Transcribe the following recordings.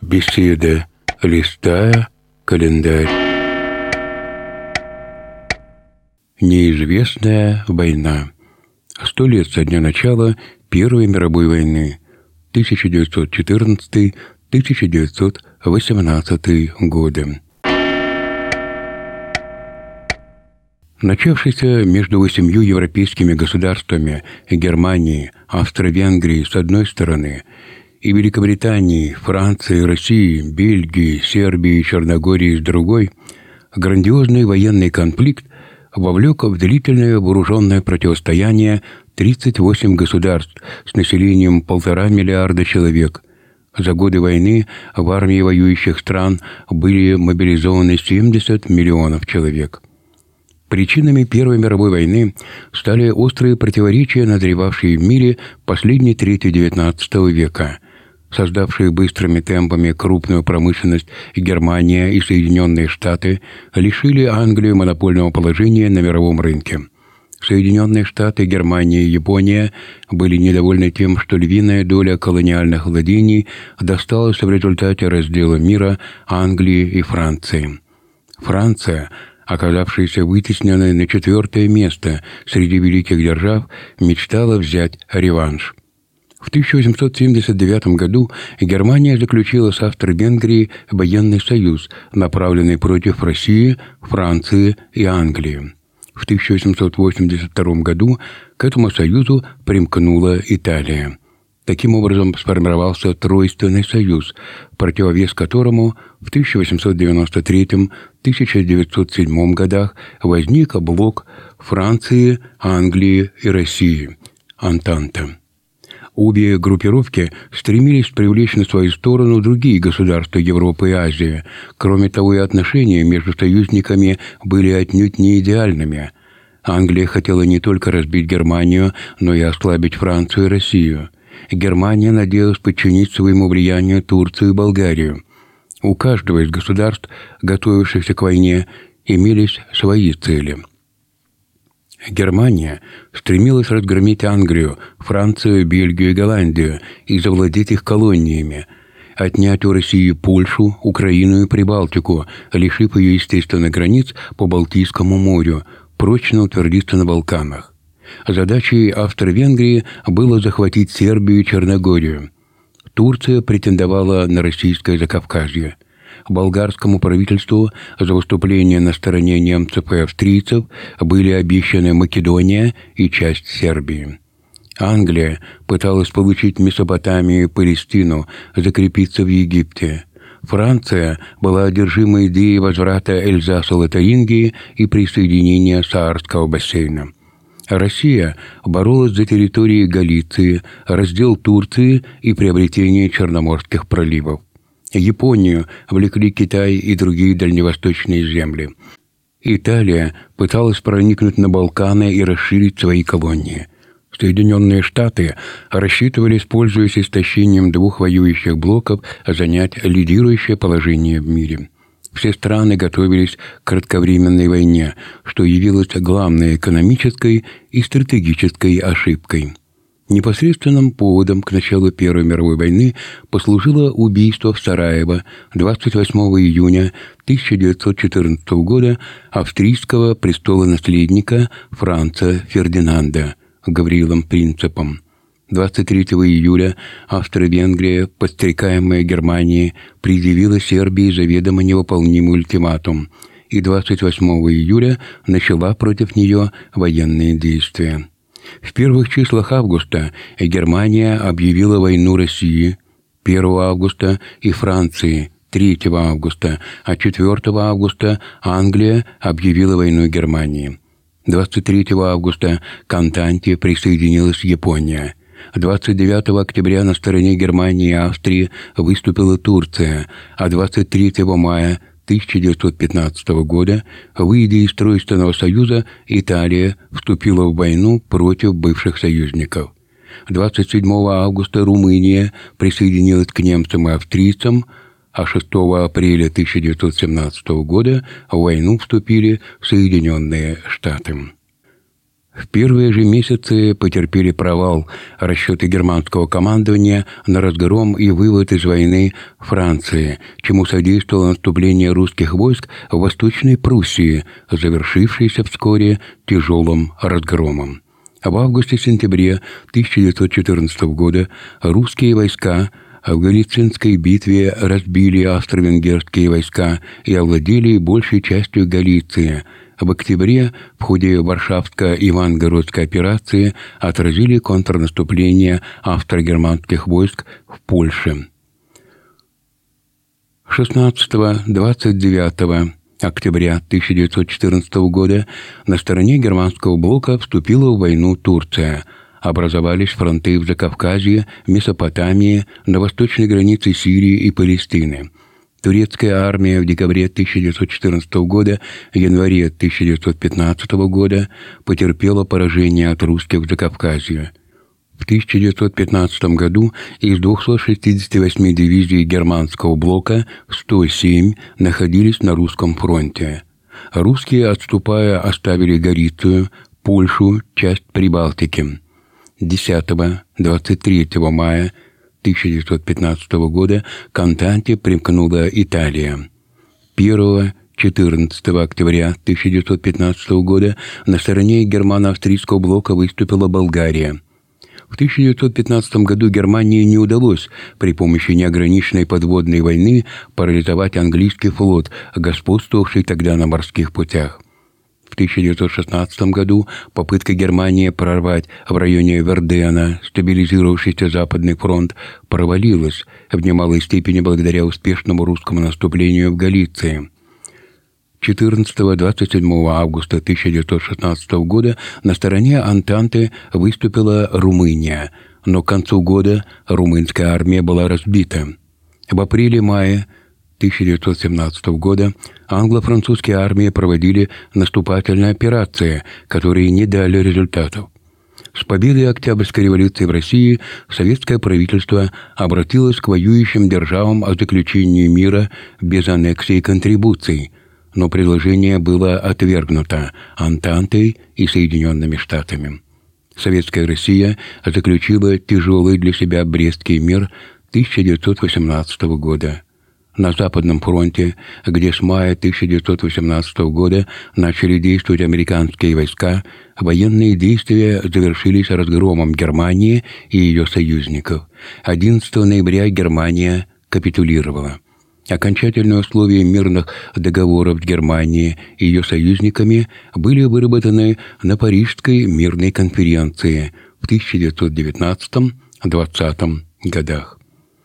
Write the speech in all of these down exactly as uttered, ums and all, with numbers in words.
Беседа, листая календарь. Неизвестная война. Сто лет со дня начала Первой мировой войны. тысяча девятьсот четырнадцатый — тысяча девятьсот восемнадцатый годы. Начавшийся между восемью европейскими государствами Германией, Австро-Венгрией с одной стороны и Великобританией, Францией, Россией, Бельгией, Сербией и Черногорией с другой, грандиозный военный конфликт вовлек в длительное вооруженное противостояние тридцать восемь государств с населением полтора миллиарда человек. За годы войны в армии воюющих стран были мобилизованы семьдесят миллионов человек. Причинами Первой мировой войны стали острые противоречия, назревавшие в мире последней трети девятнадцатого века, создавшие быстрыми темпами крупную промышленность. Германия и Соединенные Штаты лишили Англию монопольного положения на мировом рынке. Соединенные Штаты, Германия и Япония были недовольны тем, что львиная доля колониальных владений досталась в результате раздела мира Англии и Франции. Франция, оказавшаяся вытесненной на четвертое место среди великих держав, мечтала взять реванш. В тысяча восемьсот семьдесят девятом году Германия заключила с Австро-Венгрией военный союз, направленный против России, Франции и Англии. В тысяча восемьсот восемьдесят втором году к этому союзу примкнула Италия. Таким образом сформировался Тройственный союз, в противовес которому в тысяча восемьсот девяносто третьем — тысяча девятьсот седьмом годах возник блок Франции, Англии и России – Антанта. Обе группировки стремились привлечь на свою сторону другие государства Европы и Азии. Кроме того, и отношения между союзниками были отнюдь не идеальными. Англия хотела не только разбить Германию, но и ослабить Францию и Россию. Германия надеялась подчинить своему влиянию Турцию и Болгарию. У каждого из государств, готовившихся к войне, имелись свои цели. Германия стремилась разгромить Англию, Францию, Бельгию и Голландию и завладеть их колониями, отнять у России Польшу, Украину и Прибалтику, лишив ее естественных границ по Балтийскому морю, прочно утвердиться на Балканах. Задачей Австро-Венгрии было захватить Сербию и Черногорию. Турция претендовала на российское Закавказье. Болгарскому правительству за выступление на стороне немцев и австрийцев были обещаны Македония и часть Сербии. Англия пыталась получить Месопотамию и Палестину, закрепиться в Египте. Франция была одержима идеей возврата Эльзаса-Лотарингии и присоединения Саарского бассейна. Россия боролась за территории Галиции, раздел Турции и приобретение Черноморских проливов. Японию влекли Китай и другие дальневосточные земли. Италия пыталась проникнуть на Балканы и расширить свои колонии. Соединенные Штаты рассчитывали, пользуясь истощением двух воюющих блоков, занять лидирующее положение в мире. Все страны готовились к кратковременной войне, что явилось главной экономической и стратегической ошибкой. Непосредственным поводом к началу Первой мировой войны послужило убийство в Сараево двадцать восьмого июня тысяча девятьсот четырнадцатого года австрийского престолонаследника Франца Фердинанда Гавриилом Принципом. двадцать третьего июля Австро-Венгрия, подстрекаемая Германией, предъявила Сербии заведомо невыполнимый ультиматум, и двадцать восьмого июля начала против нее военные действия. В первых числах августа Германия объявила войну России, первого августа и Франции, третьего августа, а четвертого августа Англия объявила войну Германии. двадцать третьего августа к Антанте присоединилась Япония. двадцать девятого октября на стороне Германии и Австрии выступила Турция, а двадцать третьего мая тысяча девятьсот пятнадцатого года, выйдя из Тройственного союза, Италия вступила в войну против бывших союзников. двадцать седьмого августа Румыния присоединилась к немцам и австрийцам, а шестого апреля тысяча девятьсот семнадцатого года в войну вступили Соединенные Штаты. В первые же месяцы потерпели провал расчеты германского командования на разгром и вывод из войны Франции, чему содействовало наступление русских войск в Восточной Пруссии, завершившееся вскоре тяжелым разгромом. В августе-сентябре тысяча девятьсот четырнадцатого года русские войска в Галицинской битве разбили австро-венгерские войска и овладели большей частью Галиции. В октябре в ходе Варшавско-Ивангородской операции отразили контрнаступление австро-германских войск в Польше. шестнадцатого-двадцать девятого октября тысяча девятьсот четырнадцатого года на стороне германского блока вступила в войну Турция. Образовались фронты в Закавказье, Месопотамии, на восточной границе Сирии и Палестины. Турецкая армия в декабре тысяча девятьсот четырнадцатого года, январе тысяча девятьсот пятнадцатого года потерпела поражение от русских в Закавказье. В тысяча девятьсот пятнадцатом году из двухсот шестидесяти восьми дивизий германского блока сто семь находились на русском фронте. Русские, отступая, оставили Галицию, Польшу, часть Прибалтики. десятого-двадцать третьего мая тысяча девятьсот пятнадцатого года к Антанте примкнула Италия. первого-четырнадцатого октября тысяча девятьсот пятнадцатого года на стороне германо-австрийского блока выступила Болгария. В тысяча девятьсот пятнадцатом году Германии не удалось при помощи неограниченной подводной войны парализовать английский флот, господствовавший тогда на морских путях. В тысяча девятьсот шестнадцатом году попытка Германии прорвать в районе Вердена стабилизировавшийся Западный фронт провалилась в немалой степени благодаря успешному русскому наступлению в Галиции. четырнадцатого-двадцать седьмого августа тысяча девятьсот шестнадцатого года на стороне Антанты выступила Румыния, но к концу года румынская армия была разбита. В апреле-мае тысяча девятьсот семнадцатого года англо-французские армии проводили наступательные операции, которые не дали результатов. С победой Октябрьской революции в России советское правительство обратилось к воюющим державам о заключении мира без аннексий и контрибуций, но предложение было отвергнуто Антантой и Соединенными Штатами. Советская Россия заключила тяжелый для себя Брестский мир тысяча девятьсот восемнадцатого года. На Западном фронте, где с мая тысяча девятьсот восемнадцатого года начали действовать американские войска, военные действия завершились разгромом Германии и ее союзников. одиннадцатого ноября Германия капитулировала. Окончательные условия мирных договоров с Германией и ее союзниками были выработаны на Парижской мирной конференции в тысяча девятьсот девятнадцатом-двадцатом годах.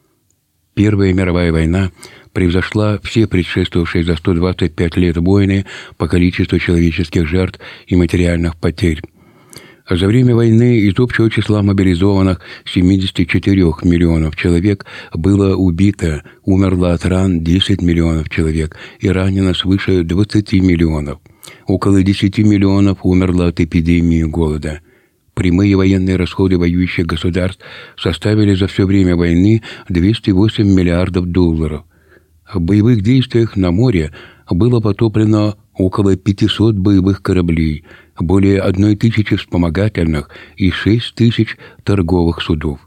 Первая мировая война превзошла все предшествовавшие за сто двадцать пять лет войны по количеству человеческих жертв и материальных потерь. За время войны из общего числа мобилизованных семидесяти четырёх миллионов человек было убито, умерло от ран десять миллионов человек и ранено свыше двадцати миллионов. Около десяти миллионов умерло от эпидемии голода. Прямые военные расходы воюющих государств составили за все время войны двести восемь миллиардов долларов. В боевых действиях на море было потоплено около пятисот боевых кораблей, более одной тысячи вспомогательных и шесть тысяч торговых судов.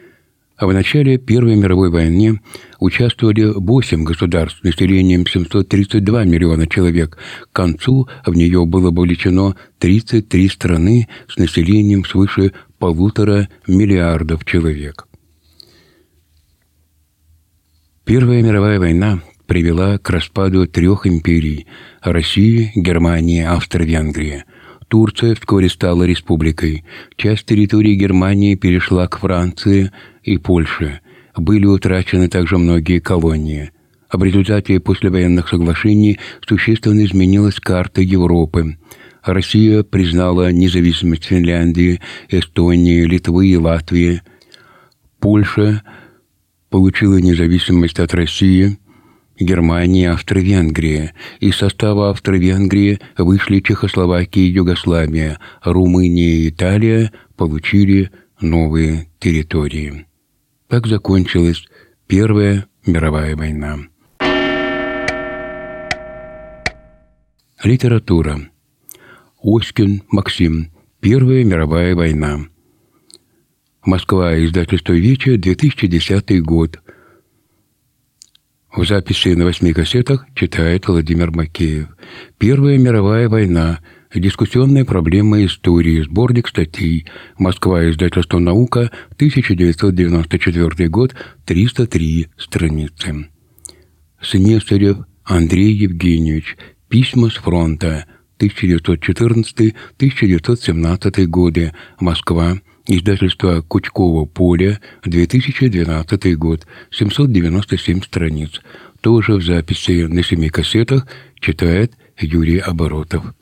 А в начале Первой мировой войны участвовали восемь государств с населением семьсот тридцать два миллиона человек. К концу в нее было вовлечено тридцать три страны с населением свыше полутора миллиардов человек. Первая мировая война привела к распаду трех империй – России, Германии, Австро-Венгрии. Турция вскоре стала республикой. Часть территории Германии перешла к Франции и Польше. Были утрачены также многие колонии. В результате послевоенных соглашений существенно изменилась карта Европы. Россия признала независимость Финляндии, Эстонии, Литвы и Латвии. Польша получила независимость от России, Германии, Австро-Венгрии. Из состава Австро-Венгрии вышли Чехословакия и Югославия. Румыния и Италия получили новые территории. Так закончилась Первая мировая война. Литература. Оськин Максим, Первая мировая война. Москва, издательство «Вече», две тысячи десятый год. В записи на восьми кассетах читает Владимир Макеев. Первая мировая война. Дискуссионная проблема истории. Сборник статей. Москва, издательство «Наука», тысяча девятьсот девяносто четвёртый год, триста три страницы. Снесарев Андрей Евгеньевич. Письма с фронта. тысяча девятьсот четырнадцатый — тысяча девятьсот семнадцатый годы. Москва. Издательство «Кучково поле», две тысячи двенадцатый год. семьсот девяносто семь страниц. Тоже в записи на семи кассетах читает Юрий Оборотов.